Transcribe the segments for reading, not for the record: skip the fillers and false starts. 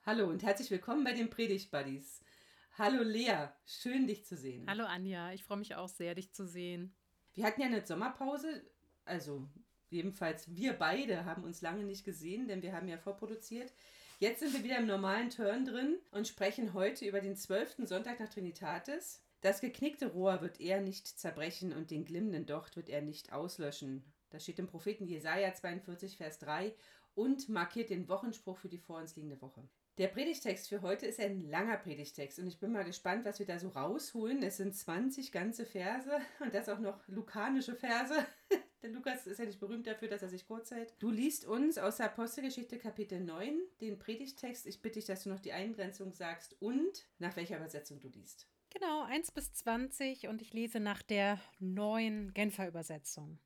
Hallo und herzlich willkommen bei den Predigt-Buddies. Hallo Lea, schön dich zu sehen. Hallo Anja, ich freue mich auch sehr, dich zu sehen. Wir hatten ja eine Sommerpause, also jedenfalls wir beide haben uns lange nicht gesehen, denn wir haben ja vorproduziert. Jetzt sind wir wieder im normalen Turn drin und sprechen heute über den 12. Sonntag nach Trinitatis. Das geknickte Rohr wird er nicht zerbrechen und den glimmenden Docht wird er nicht auslöschen. Das steht im Propheten Jesaja 42, Vers 3 und markiert den Wochenspruch für die vor uns liegende Woche. Der Predigtext für heute ist ein langer Predigtext und ich bin mal gespannt, was wir da so rausholen. Es sind 20 ganze Verse und das auch noch lukanische Verse. Der Lukas ist ja nicht berühmt dafür, dass er sich kurz hält. Du liest uns aus der Apostelgeschichte Kapitel 9 den Predigtext. Ich bitte dich, dass du noch die Eingrenzung sagst und nach welcher Übersetzung du liest. Genau, 1 bis 20 und ich lese nach der neuen Genfer Übersetzung.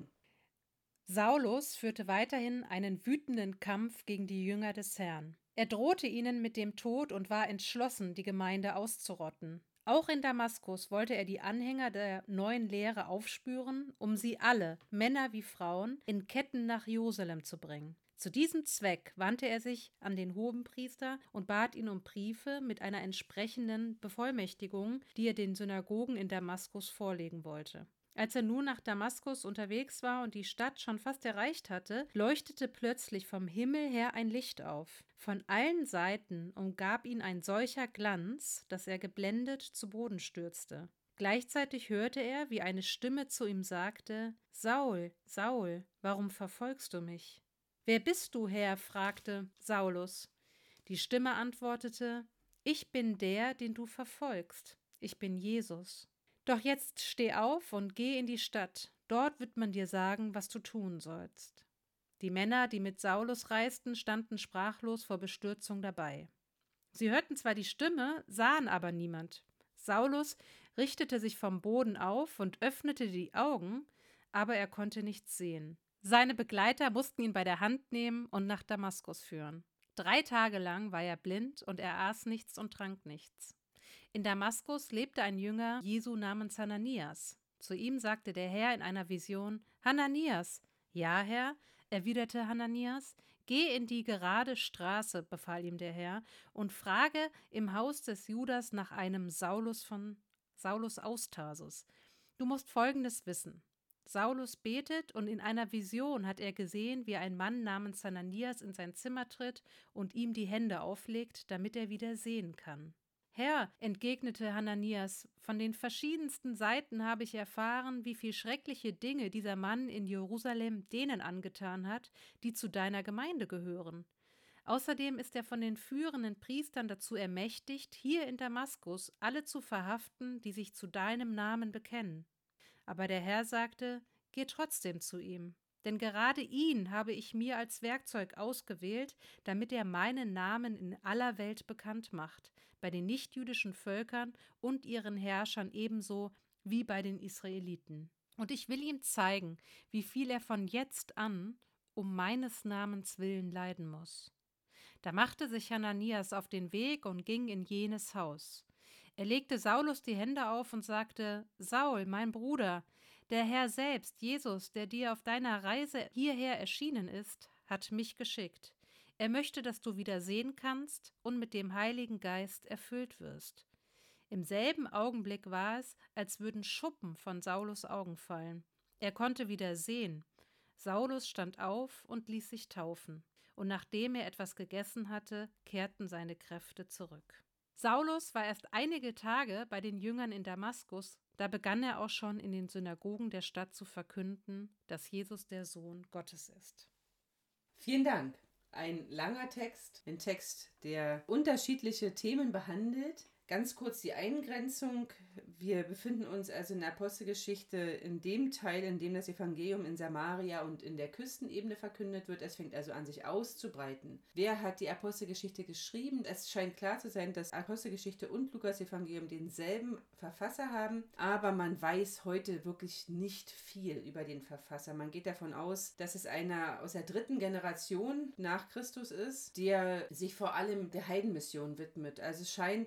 Saulus führte weiterhin einen wütenden Kampf gegen die Jünger des Herrn. Er drohte ihnen mit dem Tod und war entschlossen, die Gemeinde auszurotten. Auch in Damaskus wollte er die Anhänger der neuen Lehre aufspüren, um sie alle, Männer wie Frauen, in Ketten nach Jerusalem zu bringen. Zu diesem Zweck wandte er sich an den Hohenpriester und bat ihn um Briefe mit einer entsprechenden Bevollmächtigung, die er den Synagogen in Damaskus vorlegen wollte. Als er nun nach Damaskus unterwegs war und die Stadt schon fast erreicht hatte, leuchtete plötzlich vom Himmel her ein Licht auf. Von allen Seiten umgab ihn ein solcher Glanz, dass er geblendet zu Boden stürzte. Gleichzeitig hörte er, wie eine Stimme zu ihm sagte: Saul, Saul, warum verfolgst du mich? Wer bist du, Herr? Fragte Saulus. Die Stimme antwortete: Ich bin der, den du verfolgst. Ich bin Jesus. Doch jetzt steh auf und geh in die Stadt. Dort wird man dir sagen, was du tun sollst. Die Männer, die mit Saulus reisten, standen sprachlos vor Bestürzung dabei. Sie hörten zwar die Stimme, sahen aber niemand. Saulus richtete sich vom Boden auf und öffnete die Augen, aber er konnte nichts sehen. Seine Begleiter mussten ihn bei der Hand nehmen und nach Damaskus führen. 3 Tage lang war er blind und er aß nichts und trank nichts. In Damaskus lebte ein Jünger Jesu namens Hananias. Zu ihm sagte der Herr in einer Vision: Hananias. Ja, Herr, erwiderte Hananias. Geh in die gerade Straße, befahl ihm der Herr, und frage im Haus des Judas nach einem Saulus von Saulus aus Tarsus. Du musst Folgendes wissen. Saulus betet und in einer Vision hat er gesehen, wie ein Mann namens Hananias in sein Zimmer tritt und ihm die Hände auflegt, damit er wieder sehen kann. Herr, entgegnete Hananias, von den verschiedensten Seiten habe ich erfahren, wie viel schreckliche Dinge dieser Mann in Jerusalem denen angetan hat, die zu deiner Gemeinde gehören. Außerdem ist er von den führenden Priestern dazu ermächtigt, hier in Damaskus alle zu verhaften, die sich zu deinem Namen bekennen. Aber der Herr sagte: Geh trotzdem zu ihm, denn gerade ihn habe ich mir als Werkzeug ausgewählt, damit er meinen Namen in aller Welt bekannt macht, bei den nichtjüdischen Völkern und ihren Herrschern ebenso wie bei den Israeliten. Und ich will ihm zeigen, wie viel er von jetzt an um meines Namens willen leiden muss. Da machte sich Hananias auf den Weg und ging in jenes Haus. Er legte Saulus die Hände auf und sagte: Saul, mein Bruder, der Herr selbst, Jesus, der dir auf deiner Reise hierher erschienen ist, hat mich geschickt. Er möchte, dass du wieder sehen kannst und mit dem Heiligen Geist erfüllt wirst. Im selben Augenblick war es, als würden Schuppen von Saulus Augen fallen. Er konnte wieder sehen. Saulus stand auf und ließ sich taufen, und nachdem er etwas gegessen hatte, kehrten seine Kräfte zurück. Saulus war erst einige Tage bei den Jüngern in Damaskus, da begann er auch schon in den Synagogen der Stadt zu verkünden, dass Jesus der Sohn Gottes ist. Vielen Dank. Ein langer Text, ein Text, der unterschiedliche Themen behandelt. Ganz kurz die Eingrenzung. Wir befinden uns also in der Apostelgeschichte in dem Teil, in dem das Evangelium in Samaria und in der Küstenebene verkündet wird. Es fängt also an, sich auszubreiten. Wer hat die Apostelgeschichte geschrieben? Es scheint klar zu sein, dass Apostelgeschichte und Lukas-Evangelium denselben Verfasser haben, aber man weiß heute wirklich nicht viel über den Verfasser. Man geht davon aus, dass es einer aus der 3. Generation nach Christus ist, der sich vor allem der Heidenmission widmet. Also es scheint so zu sein,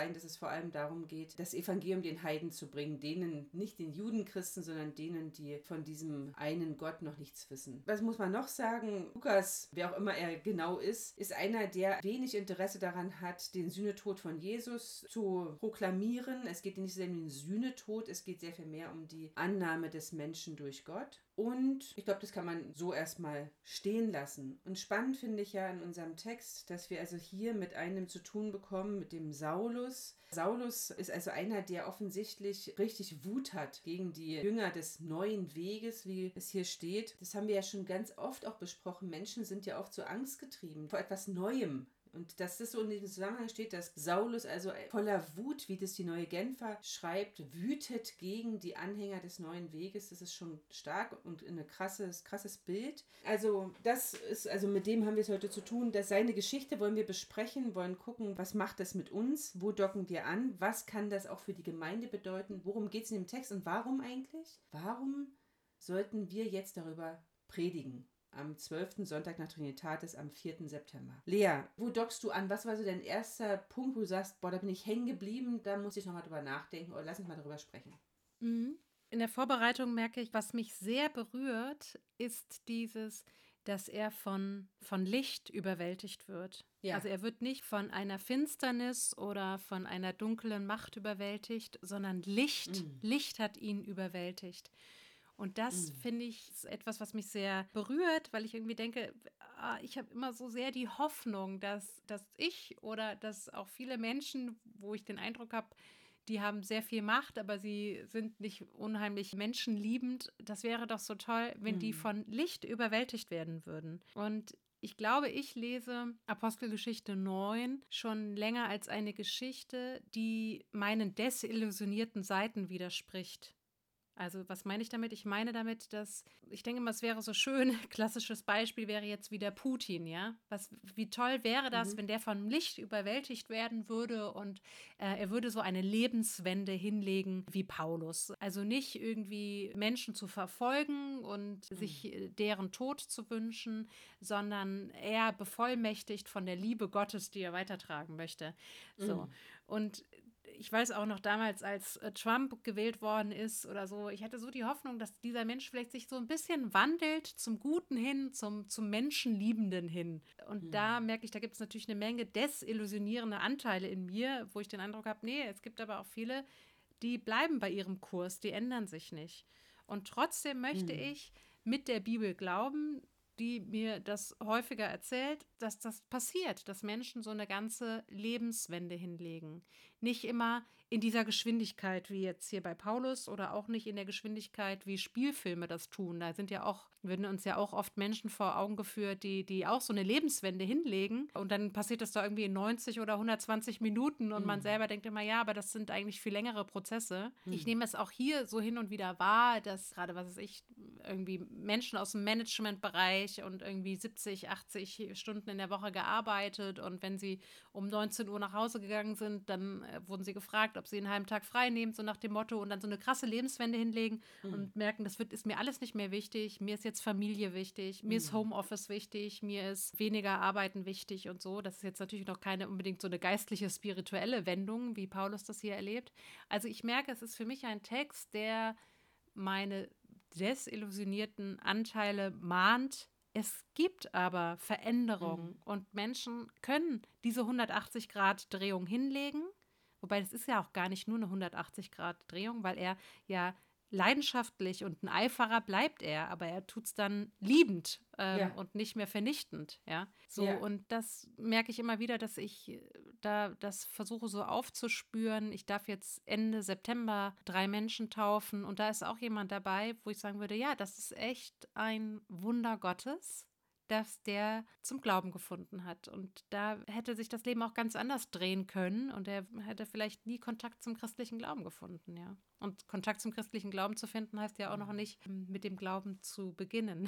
sein, dass es vor allem darum geht, das Evangelium den Heiden zu bringen, denen, nicht den Judenchristen, sondern denen, die von diesem einen Gott noch nichts wissen. Was muss man noch sagen? Lukas, wer auch immer er genau ist einer, der wenig Interesse daran hat, den Sühnetod von Jesus zu proklamieren. Es geht nicht sehr um den Sühnetod, es geht sehr viel mehr um die Annahme des Menschen durch Gott. Und ich glaube, das kann man so erstmal stehen lassen. Und spannend finde ich ja in unserem Text, dass wir also hier mit einem zu tun bekommen, mit dem Saulus. Saulus ist also einer, der offensichtlich richtig Wut hat gegen die Jünger des neuen Weges, wie es hier steht. Das haben wir ja schon ganz oft auch besprochen. Menschen sind ja oft so angstgetrieben vor etwas Neuem. Und dass das so in diesem Zusammenhang steht, dass Saulus also voller Wut, wie das die Neue Genfer schreibt, wütet gegen die Anhänger des neuen Weges. Das ist schon stark und ein krasses Bild. Also das ist, also mit dem haben wir es heute zu tun. Dass seine Geschichte wollen wir besprechen, wollen gucken, was macht das mit uns, wo docken wir an, was kann das auch für die Gemeinde bedeuten, worum geht es in dem Text und warum eigentlich? Warum sollten wir jetzt darüber predigen? Am 12. Sonntag nach Trinitatis am 4. September. Lea, wo dockst du an? Was war so dein erster Punkt, wo du sagst, boah, da bin ich hängen geblieben, da muss ich nochmal drüber nachdenken oder lass uns mal darüber sprechen. In der Vorbereitung merke ich, was mich sehr berührt, ist dieses, dass er von Licht überwältigt wird. Ja. Also er wird nicht von einer Finsternis oder von einer dunklen Macht überwältigt, sondern Licht hat ihn überwältigt. Und das finde ich ist etwas, was mich sehr berührt, weil ich irgendwie denke, ich habe immer so sehr die Hoffnung, dass ich oder dass auch viele Menschen, wo ich den Eindruck habe, die haben sehr viel Macht, aber sie sind nicht unheimlich menschenliebend. Das wäre doch so toll, wenn die von Licht überwältigt werden würden. Und ich glaube, ich lese Apostelgeschichte 9 schon länger als eine Geschichte, die meinen desillusionierten Seiten widerspricht. Also was meine ich damit? Ich meine damit, dass, ich denke mal, es wäre so schön, klassisches Beispiel wäre jetzt wieder Putin, ja? Wie toll wäre das, wenn der von Licht überwältigt werden würde und er würde so eine Lebenswende hinlegen wie Paulus. Also nicht irgendwie Menschen zu verfolgen und sich deren Tod zu wünschen, sondern eher bevollmächtigt von der Liebe Gottes, die er weitertragen möchte. So. Und ich weiß auch noch damals, als Trump gewählt worden ist oder so, ich hatte so die Hoffnung, dass dieser Mensch vielleicht sich so ein bisschen wandelt zum Guten hin, zum Menschenliebenden hin. Und da merke ich, da gibt es natürlich eine Menge desillusionierende Anteile in mir, wo ich den Eindruck habe, nee, es gibt aber auch viele, die bleiben bei ihrem Kurs, die ändern sich nicht. Und trotzdem möchte ich mit der Bibel glauben, die mir das häufiger erzählt, dass das passiert, dass Menschen so eine ganze Lebenswende hinlegen. Nicht immer in dieser Geschwindigkeit wie jetzt hier bei Paulus oder auch nicht in der Geschwindigkeit, wie Spielfilme das tun. Da werden uns ja auch oft Menschen vor Augen geführt, die auch so eine Lebenswende hinlegen und dann passiert das da irgendwie in 90 oder 120 Minuten und man selber denkt immer, ja, aber das sind eigentlich viel längere Prozesse. Ich nehme es auch hier so hin und wieder wahr, dass gerade, was weiß ich, irgendwie Menschen aus dem Managementbereich und irgendwie 70, 80 Stunden in der Woche gearbeitet und wenn sie um 19 Uhr nach Hause gegangen sind, dann wurden sie gefragt, ob sie einen halben Tag frei nehmen, so nach dem Motto und dann so eine krasse Lebenswende hinlegen und merken, ist mir alles nicht mehr wichtig, mir ist jetzt Familie wichtig, mir ist Homeoffice wichtig, mir ist weniger Arbeiten wichtig und so. Das ist jetzt natürlich noch keine unbedingt so eine geistliche, spirituelle Wendung, wie Paulus das hier erlebt. Also ich merke, es ist für mich ein Text, der meine desillusionierten Anteile mahnt. Es gibt aber Veränderungen und Menschen können diese 180-Grad-Drehung hinlegen. Wobei das ist ja auch gar nicht nur eine 180-Grad-Drehung, weil er ja leidenschaftlich und ein Eiferer bleibt er, aber er tut es dann liebend und nicht mehr vernichtend. Ja? So, und das merke ich immer wieder, dass ich da das versuche so aufzuspüren. Ich darf jetzt Ende September 3 Menschen taufen und da ist auch jemand dabei, wo ich sagen würde, ja, das ist echt ein Wunder Gottes, dass der zum Glauben gefunden hat. Und da hätte sich das Leben auch ganz anders drehen können und er hätte vielleicht nie Kontakt zum christlichen Glauben gefunden, ja. Und Kontakt zum christlichen Glauben zu finden, heißt ja auch noch nicht, mit dem Glauben zu beginnen.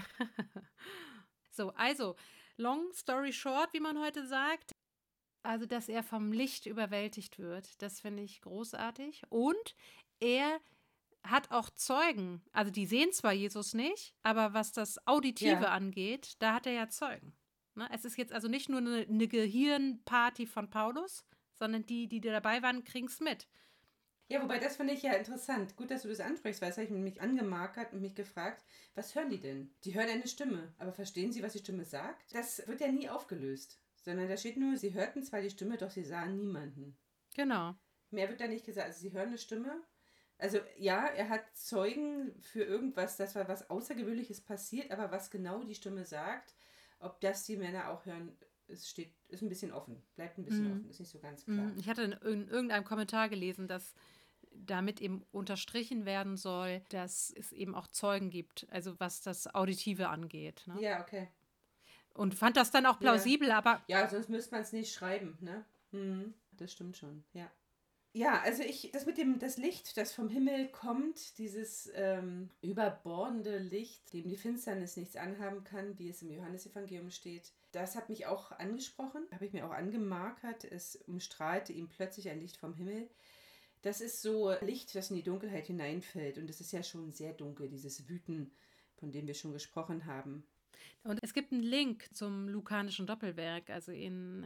So, also, long story short, wie man heute sagt, also, dass er vom Licht überwältigt wird, das finde ich großartig. Und er hat auch Zeugen. Also die sehen zwar Jesus nicht, aber was das Auditive angeht, da hat er ja Zeugen. Ne? Es ist jetzt also nicht nur eine Gehirnparty von Paulus, sondern die dabei waren, kriegen es mit. Ja, wobei das finde ich ja interessant. Gut, dass du das ansprichst, weil das habe ich mich angemarkert und mich gefragt, was hören die denn? Die hören eine Stimme, aber verstehen sie, was die Stimme sagt? Das wird ja nie aufgelöst, sondern da steht nur, sie hörten zwar die Stimme, doch sie sahen niemanden. Genau. Mehr wird da nicht gesagt. Also sie hören eine Stimme. Also ja, er hat Zeugen für irgendwas, das war was Außergewöhnliches passiert, aber was genau die Stimme sagt, ob das die Männer auch hören, ist ein bisschen offen. Bleibt ein bisschen offen, ist nicht so ganz klar. Ich hatte in irgendeinem Kommentar gelesen, dass damit eben unterstrichen werden soll, dass es eben auch Zeugen gibt, also was das Auditive angeht. Ne? Ja, okay. Und fand das dann auch plausibel, aber... Ja, sonst müsste man es nicht schreiben, ne? Das stimmt schon, ja. Ja, also das mit das Licht, das vom Himmel kommt, dieses überbordende Licht, dem die Finsternis nichts anhaben kann, wie es im Johannesevangelium steht, das hat mich auch angesprochen, habe ich mir auch angemarkert. Es umstrahlte ihm plötzlich ein Licht vom Himmel. Das ist so Licht, das in die Dunkelheit hineinfällt. Und es ist ja schon sehr dunkel, dieses Wüten, von dem wir schon gesprochen haben. Und es gibt einen Link zum lukanischen Doppelwerk, also in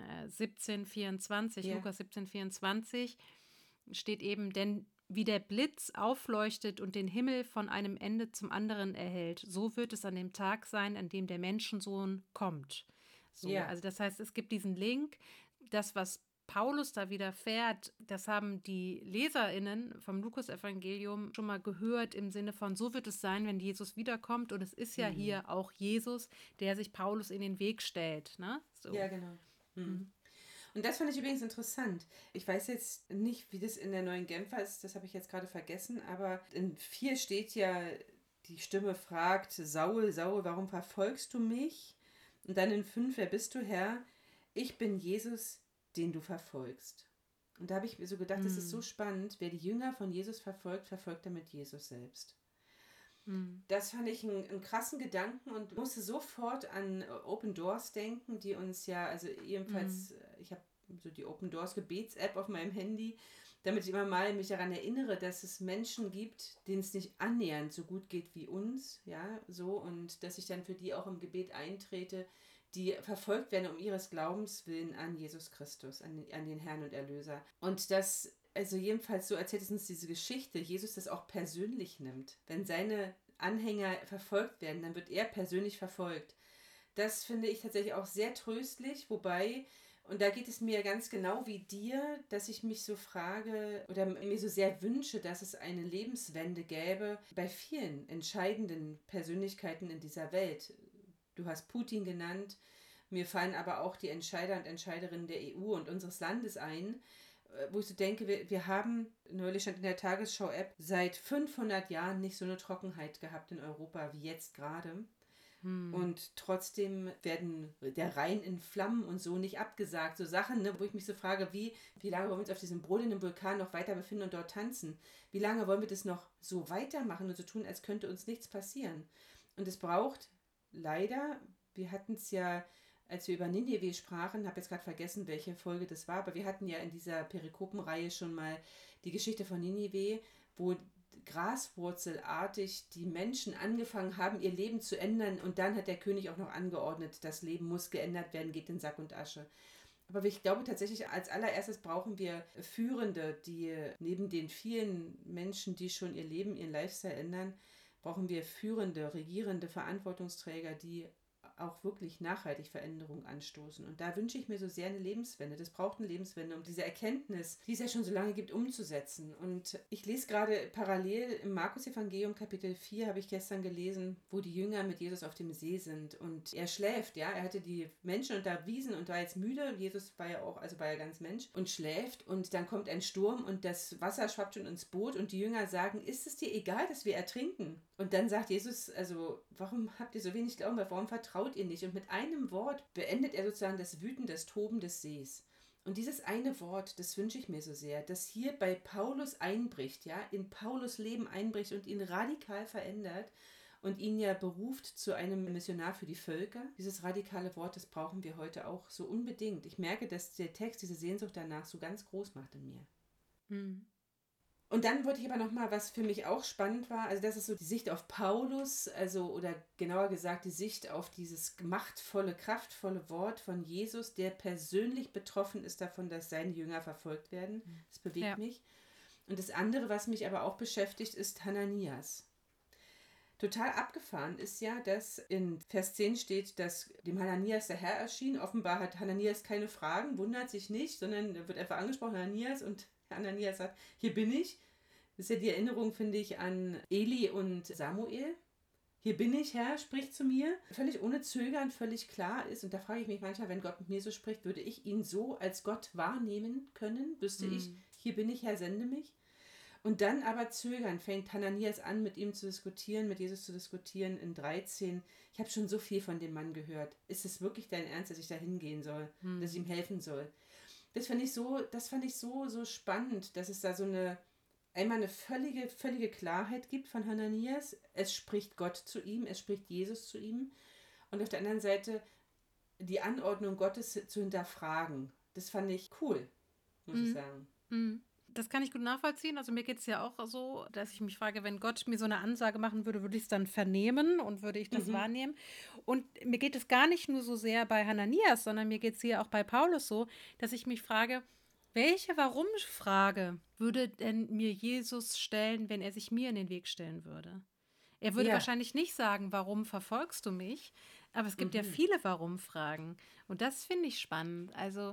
1724, Ja. Lukas 1724 steht eben, denn wie der Blitz aufleuchtet und den Himmel von einem Ende zum anderen erhellt, so wird es an dem Tag sein, an dem der Menschensohn kommt. So, Ja. also das heißt, es gibt diesen Link, das, was Paulus da widerfährt, das haben die LeserInnen vom Lukas-Evangelium schon mal gehört im Sinne von, so wird es sein, wenn Jesus wiederkommt. Und es ist ja hier auch Jesus, der sich Paulus in den Weg stellt. Ne? So. Ja, genau. Und das fand ich übrigens interessant. Ich weiß jetzt nicht, wie das in der neuen Genfer ist, das habe ich jetzt gerade vergessen, aber in 4 steht ja, die Stimme fragt, Saul, Saul, warum verfolgst du mich? Und dann in 5, wer bist du, Herr? Ich bin Jesus, den du verfolgst. Und da habe ich mir so gedacht, das ist so spannend, wer die Jünger von Jesus verfolgt, verfolgt damit Jesus selbst. Das fand ich einen krassen Gedanken und musste sofort an Open Doors denken, die uns ja, also ebenfalls, ich habe so die Open Doors Gebets-App auf meinem Handy, damit ich immer mal mich daran erinnere, dass es Menschen gibt, denen es nicht annähernd so gut geht wie uns, ja, so, und dass ich dann für die auch im Gebet eintrete, die verfolgt werden um ihres Glaubens willen an Jesus Christus, an den Herrn und Erlöser. Und das, also jedenfalls so erzählt es uns diese Geschichte, Jesus das auch persönlich nimmt. Wenn seine Anhänger verfolgt werden, dann wird er persönlich verfolgt. Das finde ich tatsächlich auch sehr tröstlich, wobei, und da geht es mir ganz genau wie dir, dass ich mich so frage oder mir so sehr wünsche, dass es eine Lebenswende gäbe bei vielen entscheidenden Persönlichkeiten in dieser Welt. Du hast Putin genannt, mir fallen aber auch die Entscheider und Entscheiderinnen der EU und unseres Landes ein, wo ich so denke, wir haben, neulich stand in der Tagesschau-App, seit 500 Jahren nicht so eine Trockenheit gehabt in Europa wie jetzt gerade. Und trotzdem werden der Rhein in Flammen und so nicht abgesagt. So Sachen, ne, wo ich mich so frage, wie lange wollen wir uns auf diesem brodelnden Vulkan noch weiter befinden und dort tanzen? Wie lange wollen wir das noch so weitermachen und so tun, als könnte uns nichts passieren? Und es braucht leider, wir hatten es ja, als wir über Ninive sprachen, habe jetzt gerade vergessen, welche Folge das war, aber wir hatten ja in dieser Perikopenreihe schon mal die Geschichte von Ninive, wo graswurzelartig die Menschen angefangen haben, ihr Leben zu ändern, und dann hat der König auch noch angeordnet, das Leben muss geändert werden, geht in Sack und Asche. Aber ich glaube tatsächlich, als allererstes brauchen wir Führende, die neben den vielen Menschen, die schon ihr Leben, ihren Lifestyle ändern, brauchen wir Führende, Regierende, Verantwortungsträger, die auch wirklich nachhaltig Veränderung anstoßen. Und da wünsche ich mir so sehr eine Lebenswende. Das braucht eine Lebenswende, um diese Erkenntnis, die es ja schon so lange gibt, umzusetzen. Und ich lese gerade parallel im Markus-Evangelium Kapitel 4, habe ich gestern gelesen, wo die Jünger mit Jesus auf dem See sind. Und er schläft, ja. Er hatte die Menschen unterwiesen und war jetzt müde. Jesus war ja auch, also war ja ganz Mensch, und schläft. Und dann kommt ein Sturm und das Wasser schwappt schon ins Boot und die Jünger sagen, ist es dir egal, dass wir ertrinken? Und dann sagt Jesus, also warum habt ihr so wenig Glauben, warum vertraut ihr nicht? Und mit einem Wort beendet er sozusagen das Wüten, das Toben des Sees. Und dieses eine Wort, das wünsche ich mir so sehr, dass hier bei Paulus einbricht, ja, in Paulus Leben einbricht und ihn radikal verändert und ihn ja beruft zu einem Missionar für die Völker. Dieses radikale Wort, das brauchen wir heute auch so unbedingt. Ich merke, dass der Text diese Sehnsucht danach so ganz groß macht in mir. Und dann wollte ich aber nochmal, was für mich auch spannend war, also das ist so die Sicht auf Paulus, also oder genauer gesagt die Sicht auf dieses machtvolle, kraftvolle Wort von Jesus, der persönlich betroffen ist davon, dass seine Jünger verfolgt werden. Das bewegt mich. Und das andere, was mich aber auch beschäftigt, ist Hananias. Total abgefahren ist ja, dass in Vers 10 steht, dass dem Hananias der Herr erschien. Offenbar hat Hananias keine Fragen, wundert sich nicht, sondern er wird einfach angesprochen, Hananias, und Hananias sagt, hier bin ich. Das ist ja die Erinnerung, finde ich, an Eli und Samuel. Hier bin ich, Herr, sprich zu mir. Völlig ohne Zögern, völlig klar ist. Und da frage ich mich manchmal, wenn Gott mit mir so spricht, würde ich ihn so als Gott wahrnehmen können? Wüsste ich, hier bin ich, Herr, sende mich. Und dann aber zögern, fängt Hananias an, mit ihm zu diskutieren, mit Jesus zu diskutieren in 13. Ich habe schon so viel von dem Mann gehört. Ist es wirklich dein Ernst, dass ich da hingehen soll, dass ich ihm helfen soll? Das fand ich so spannend, dass es da so einmal eine völlige Klarheit gibt von Hananias. Es spricht Gott zu ihm, es spricht Jesus zu ihm. Und auf der anderen Seite die Anordnung Gottes zu hinterfragen. Das fand ich cool, muss ich sagen. Das kann ich gut nachvollziehen. Also mir geht es ja auch so, dass ich mich frage, wenn Gott mir so eine Ansage machen würde, würde ich es dann vernehmen und würde ich das wahrnehmen. Und mir geht es gar nicht nur so sehr bei Hananias, sondern mir geht es hier auch bei Paulus so, dass ich mich frage, welche Warum-Frage würde denn mir Jesus stellen, wenn er sich mir in den Weg stellen würde? Er würde wahrscheinlich nicht sagen, warum verfolgst du mich? Aber es gibt ja viele Warum-Fragen. Und das finde ich spannend. Also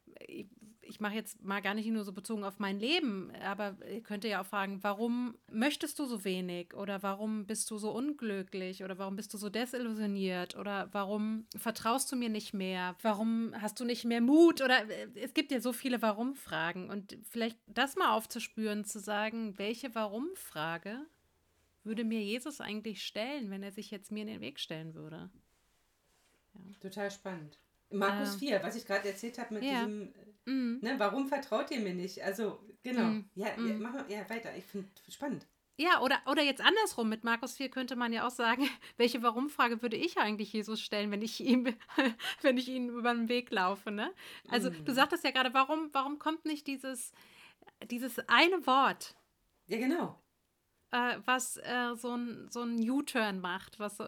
ich mache jetzt mal gar nicht nur so bezogen auf mein Leben, aber ihr könnt ja auch fragen, warum möchtest du so wenig oder warum bist du so unglücklich oder warum bist du so desillusioniert oder warum vertraust du mir nicht mehr, warum hast du nicht mehr Mut oder es gibt ja so viele Warum-Fragen und vielleicht das mal aufzuspüren, zu sagen, welche Warum-Frage würde mir Jesus eigentlich stellen, wenn er sich jetzt mir in den Weg stellen würde? Ja. Total spannend. Markus 4, was ich gerade erzählt habe mit diesem, warum vertraut ihr mir nicht? Also, genau. Mach mal weiter. Ich finde es spannend. Ja, oder jetzt andersrum, mit Markus 4 könnte man ja auch sagen, welche Warum-Frage würde ich eigentlich Jesus stellen, wenn ich ihm über den Weg laufe, ne? Also, du sagtest ja gerade, warum kommt nicht dieses eine Wort? Ja, genau. Was so ein U-Turn macht, was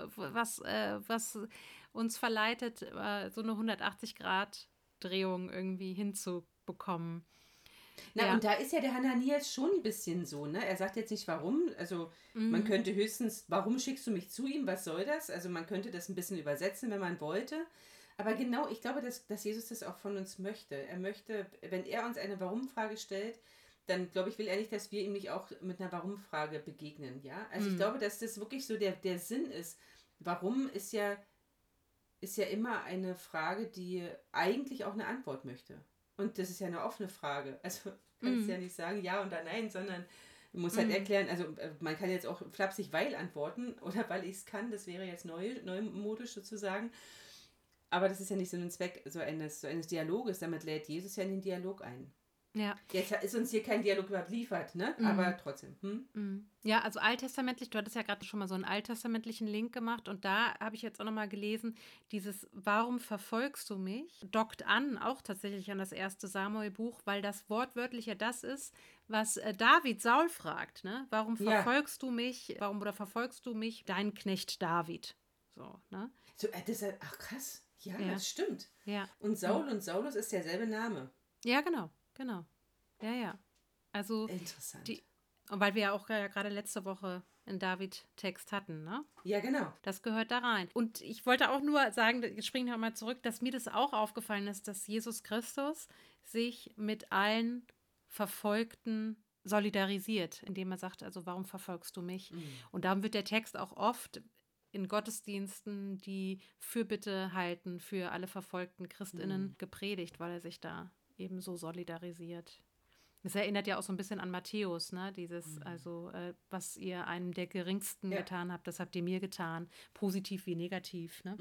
uns verleitet, so eine 180-Grad-Drehung irgendwie hinzubekommen. Und da ist ja der Hananias schon ein bisschen so, ne? Er sagt jetzt nicht warum, also man könnte höchstens, warum schickst du mich zu ihm, was soll das? Also man könnte das ein bisschen übersetzen, wenn man wollte. Aber genau, ich glaube, dass Jesus das auch von uns möchte. Er möchte, wenn er uns eine Warum-Frage stellt, dann glaube ich, will er nicht, dass wir ihm nicht auch mit einer Warum-Frage begegnen, ja? Also ich glaube, dass das wirklich so der Sinn ist. Warum ist ja immer eine Frage, die eigentlich auch eine Antwort möchte. Und das ist ja eine offene Frage. Also kannst ja nicht sagen ja oder nein, sondern man muss halt erklären, also man kann jetzt auch flapsig weil antworten oder weil ich es kann, das wäre jetzt neumodisch sozusagen. Aber das ist ja nicht so ein Zweck so eines Dialoges, damit lädt Jesus ja in den Dialog ein. Ja. Jetzt ist uns hier kein Dialog überliefert, ne? Aber trotzdem. Ja, also alttestamentlich, du hattest ja gerade schon mal so einen alttestamentlichen Link gemacht und da habe ich jetzt auch nochmal gelesen, dieses Warum verfolgst du mich, dockt an, auch tatsächlich an das erste Samuel-Buch, weil das wortwörtlich ja das ist, was David Saul fragt, ne? Warum verfolgst du mich, verfolgst du mich, dein Knecht David? So, ne? So, ach krass, ja, das stimmt. Ja. Und Saul und Saulus ist derselbe Name. Ja, genau. Ja. Also interessant. Und weil wir ja auch gerade letzte Woche einen David-Text hatten, ne? Ja, genau. Das gehört da rein. Und ich wollte auch nur sagen, ich springe nochmal zurück, dass mir das auch aufgefallen ist, dass Jesus Christus sich mit allen Verfolgten solidarisiert, indem er sagt, also warum verfolgst du mich? Und darum wird der Text auch oft in Gottesdiensten, die Fürbitte halten für alle verfolgten ChristInnen gepredigt, weil er sich da eben so solidarisiert. Das erinnert ja auch so ein bisschen an Matthäus, ne? Dieses, also, was ihr einem der Geringsten getan habt, das habt ihr mir getan. Positiv wie negativ, ne?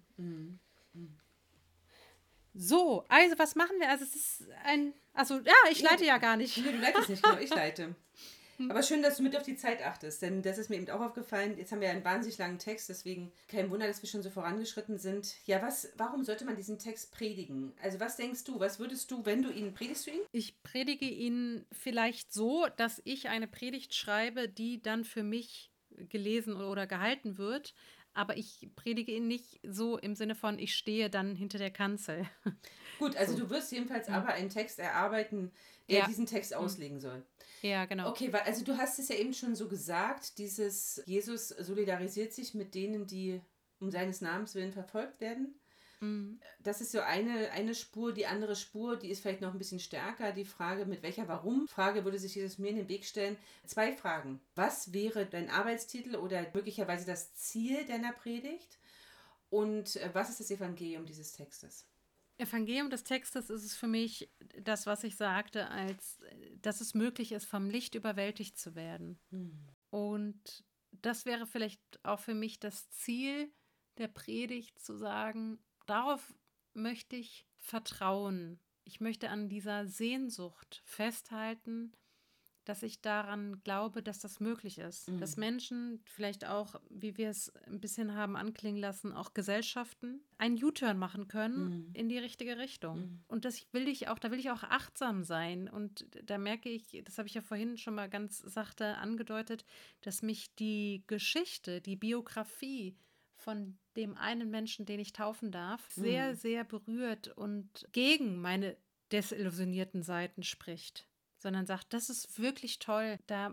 So, was machen wir? Also, es ist ich leite ja gar nicht. Nee, du leitest nicht, genau, ich leite. Aber schön, dass du mit auf die Zeit achtest, denn das ist mir eben auch aufgefallen. Jetzt haben wir einen wahnsinnig langen Text, deswegen kein Wunder, dass wir schon so vorangeschritten sind. Ja, warum sollte man diesen Text predigen? Also was denkst du, was würdest du, wenn du ihn, predigst du ihn? Ich predige ihn vielleicht so, dass ich eine Predigt schreibe, die dann für mich gelesen oder gehalten wird. Aber ich predige ihn nicht so im Sinne von, ich stehe dann hinter der Kanzel. Gut, also So. du wirst jedenfalls aber einen Text erarbeiten, der Ja. diesen Text auslegen soll. Ja, genau. Okay, weil, also du hast es ja eben schon so gesagt, dieses Jesus solidarisiert sich mit denen, die um seines Namens willen verfolgt werden. Mhm. Das ist so eine Spur. Die andere Spur, die ist vielleicht noch ein bisschen stärker. Die Frage, mit welcher Warum-Frage würde sich Jesus mir in den Weg stellen. 2 Fragen. Was wäre dein Arbeitstitel oder möglicherweise das Ziel deiner Predigt? Und was ist das Evangelium dieses Textes? Evangelium des Textes ist es für mich das, was ich sagte, als dass es möglich ist, vom Licht überwältigt zu werden. Und das wäre vielleicht auch für mich das Ziel der Predigt, zu sagen, darauf möchte ich vertrauen. Ich möchte an dieser Sehnsucht festhalten, dass ich daran glaube, dass das möglich ist. Dass Menschen vielleicht auch, wie wir es ein bisschen haben anklingen lassen, auch Gesellschaften einen U-Turn machen können in die richtige Richtung. Und da will ich auch achtsam sein. Und da merke ich, das habe ich ja vorhin schon mal ganz sachte angedeutet, dass mich die Geschichte, die Biografie von dem einen Menschen, den ich taufen darf, sehr, sehr berührt und gegen meine desillusionierten Seiten spricht, sondern sagt, das ist wirklich toll, da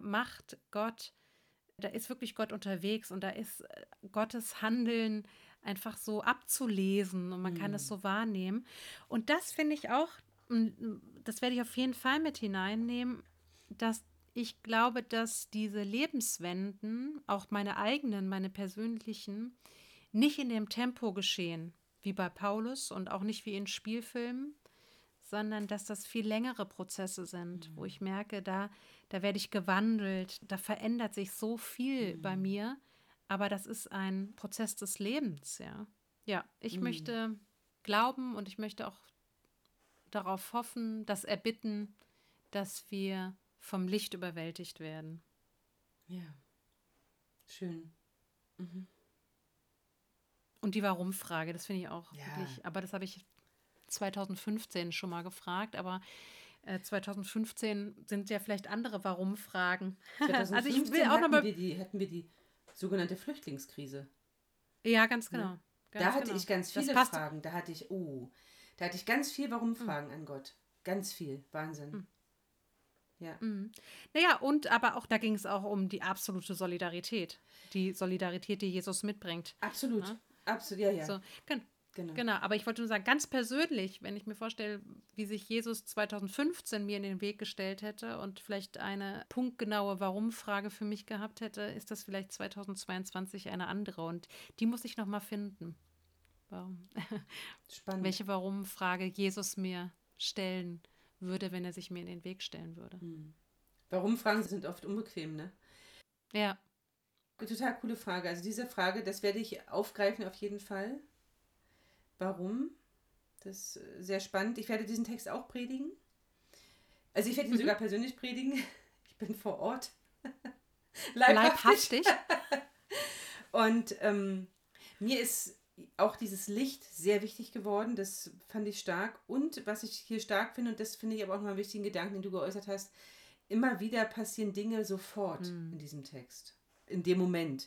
ist wirklich Gott unterwegs und da ist Gottes Handeln einfach so abzulesen und man kann es so wahrnehmen. Und das finde ich auch, das werde ich auf jeden Fall mit hineinnehmen, dass ich glaube, dass diese Lebenswenden, auch meine eigenen, meine persönlichen, nicht in dem Tempo geschehen, wie bei Paulus und auch nicht wie in Spielfilmen, sondern dass das viel längere Prozesse sind, wo ich merke, da werde ich gewandelt, da verändert sich so viel bei mir, aber das ist ein Prozess des Lebens, ja. Ja, ich möchte glauben und ich möchte auch darauf hoffen, das erbitten, dass wir vom Licht überwältigt werden. Ja, schön. Und die Warum-Frage, das finde ich auch Ja. wirklich, aber das habe ich 2015 schon mal gefragt, aber 2015 sind ja vielleicht andere Warum-Fragen. 2015 Also ich will auch noch mal. hatten wir die sogenannte Flüchtlingskrise. Ja, ganz Ne? genau. Da hatte ich ganz Das viele passt. Fragen. Da hatte ich ganz viel Warum-Fragen an Gott. Ganz viel. Wahnsinn. Ja. Naja, und aber auch da ging es auch um die absolute Solidarität. Die Solidarität, die Jesus mitbringt. Absolut. Ja? Absolut, ja, ja. So, Genau. genau, aber ich wollte nur sagen, ganz persönlich, wenn ich mir vorstelle, wie sich Jesus 2015 mir in den Weg gestellt hätte und vielleicht eine punktgenaue Warum-Frage für mich gehabt hätte, ist das vielleicht 2022 eine andere. Und die muss ich noch mal finden. Warum? Spannend. Welche Warum-Frage Jesus mir stellen würde, wenn er sich mir in den Weg stellen würde. Warum-Fragen sind oft unbequem, ne? Ja. Total coole Frage. Also diese Frage, das werde ich aufgreifen auf jeden Fall. Warum? Das ist sehr spannend. Ich werde diesen Text auch predigen. Also ich werde ihn sogar persönlich predigen. Ich bin vor Ort. Leibhaftig. Und mir ist auch dieses Licht sehr wichtig geworden. Das fand ich stark. Und was ich hier stark finde, und das finde ich aber auch nochmal einen wichtigen Gedanken, den du geäußert hast, immer wieder passieren Dinge sofort in diesem Text. In dem Moment.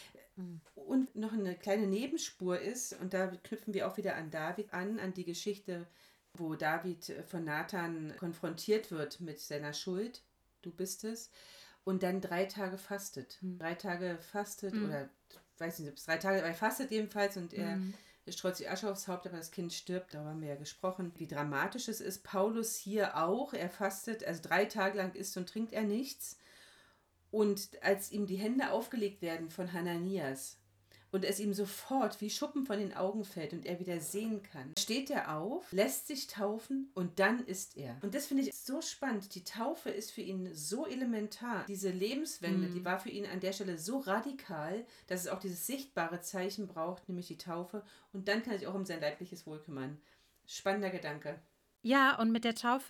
Und noch eine kleine Nebenspur ist, und da knüpfen wir auch wieder an David an die Geschichte, wo David von Nathan konfrontiert wird mit seiner Schuld. Du bist es. Und dann 3 Tage fastet. 3 Tage fastet oder weiß nicht, ob es 3 Tage, aber er fastet jedenfalls und er streut sich Asche aufs Haupt, aber das Kind stirbt. Darüber haben wir ja gesprochen. Wie dramatisch es ist. Paulus hier auch. Er fastet, also 3 Tage lang isst und trinkt er nichts. Und als ihm die Hände aufgelegt werden von Hananias und es ihm sofort wie Schuppen von den Augen fällt und er wieder sehen kann, steht er auf, lässt sich taufen und dann ist er. Und das finde ich so spannend. Die Taufe ist für ihn so elementar. Diese Lebenswende, die war für ihn an der Stelle so radikal, dass es auch dieses sichtbare Zeichen braucht, nämlich die Taufe. Und dann kann er sich auch um sein leibliches Wohl kümmern. Spannender Gedanke. Ja, und mit der Taufe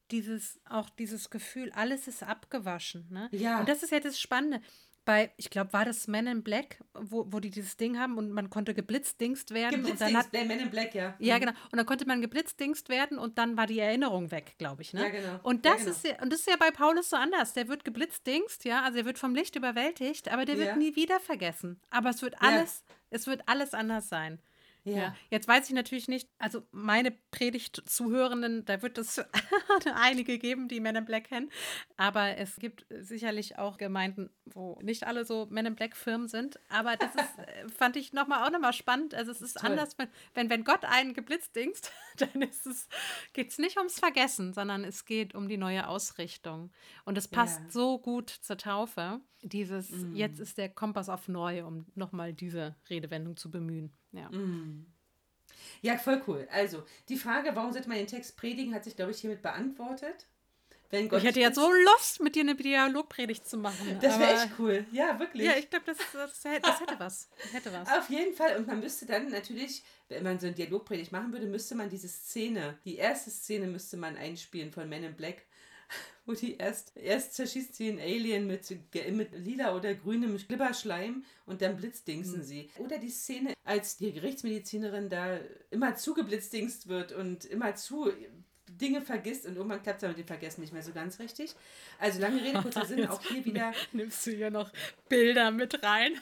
dieses Gefühl, alles ist abgewaschen. Ne? Ja. Und das ist ja das Spannende. Ich glaube, war das Men in Black, wo die dieses Ding haben und man konnte geblitzdingst werden. Geblitzdingst, Men in Black, ja. Ja, genau. Und dann konnte man geblitzdingst werden und dann war die Erinnerung weg, glaube ich. Ne? Ja, genau. Und das ist ja bei Paulus so anders. Der wird geblitzdingst, ja, also er wird vom Licht überwältigt, aber der wird nie wieder vergessen. Aber es wird alles anders sein. Ja. Jetzt weiß ich natürlich nicht, also meine Predigt-Zuhörenden, da wird es einige geben, die Men in Black kennen, aber es gibt sicherlich auch Gemeinden, wo nicht alle so Men in Black-Firmen sind, aber das ist, fand ich auch nochmal spannend, also es ist toll. Anders, wenn Gott einen geblitzdingst, dann geht es nicht ums Vergessen, sondern es geht um die neue Ausrichtung und es passt so gut zur Taufe, jetzt ist der Kompass auf neu, um nochmal diese Redewendung zu bemühen. Ja. Ja, voll cool. Also, die Frage, warum sollte man den Text predigen, hat sich, glaube ich, hiermit beantwortet. Wenn Gott ich hätte jetzt so Lust, mit dir eine Dialogpredigt zu machen. Das wäre echt cool. Ja, wirklich. Ja, ich glaube, das hätte was. Auf jeden Fall. Und man müsste dann natürlich, wenn man so eine Dialogpredigt machen würde, müsste man die erste Szene müsste man einspielen von Men in Black, wo die erst zerschießt sie einen Alien mit lila oder grünem Glibberschleim und dann blitzdingsen sie. Oder die Szene, als die Gerichtsmedizinerin da immer zu geblitzdingst wird und immer zu Dinge vergisst und irgendwann klappt es mit dem Vergessen nicht mehr so ganz richtig. Also lange Rede, kurzer Sinn, auch hier wieder... Nimmst du hier noch Bilder mit rein?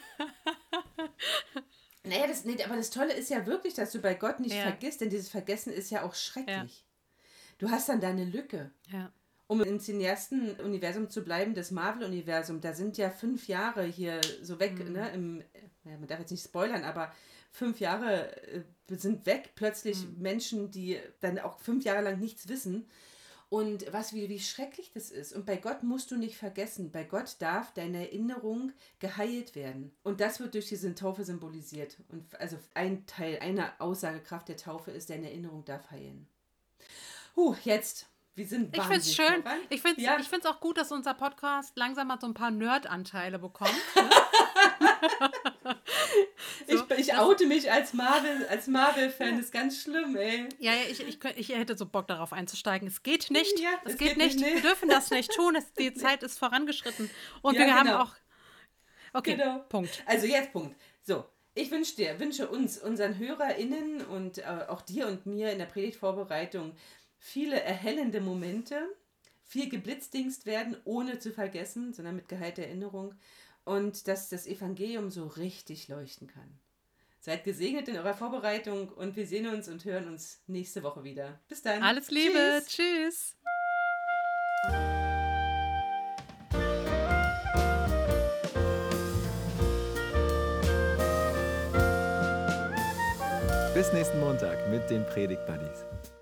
Naja, aber das Tolle ist ja wirklich, dass du bei Gott nicht vergisst, denn dieses Vergessen ist ja auch schrecklich. Ja. Du hast dann da eine Lücke. Ja. Um im cineasten Universum zu bleiben, das Marvel-Universum, da sind ja 5 Jahre hier so weg, ne? Man darf jetzt nicht spoilern, aber 5 Jahre sind weg, plötzlich Menschen, die dann auch 5 Jahre lang nichts wissen. Und wie schrecklich das ist. Und bei Gott musst du nicht vergessen, bei Gott darf deine Erinnerung geheilt werden. Und das wird durch diese Taufe symbolisiert. Und also eine Aussagekraft der Taufe ist, deine Erinnerung darf heilen. Jetzt... Wir sind ich finde es schön. Ich finde es auch gut, dass unser Podcast langsam mal so ein paar Nerd-Anteile bekommt. Ne? Ich oute mich als Marvel-Fan. Das ist ganz schlimm, ey. Ja, ich hätte so Bock darauf einzusteigen. Es geht nicht. Ja, es geht nicht. Wir dürfen das nicht tun. Die Zeit ist vorangeschritten. Und wir haben auch... Okay, genau. Punkt. Also jetzt Punkt. So, ich wünsche uns, unseren HörerInnen und auch dir und mir in der Predigtvorbereitung viele erhellende Momente, viel geblitzdingst werden, ohne zu vergessen, sondern mit geheilter Erinnerung und dass das Evangelium so richtig leuchten kann. Seid gesegnet in eurer Vorbereitung und wir sehen uns und hören uns nächste Woche wieder. Bis dann. Alles Liebe. Tschüss. Bis nächsten Montag mit den Predigt-Buddies.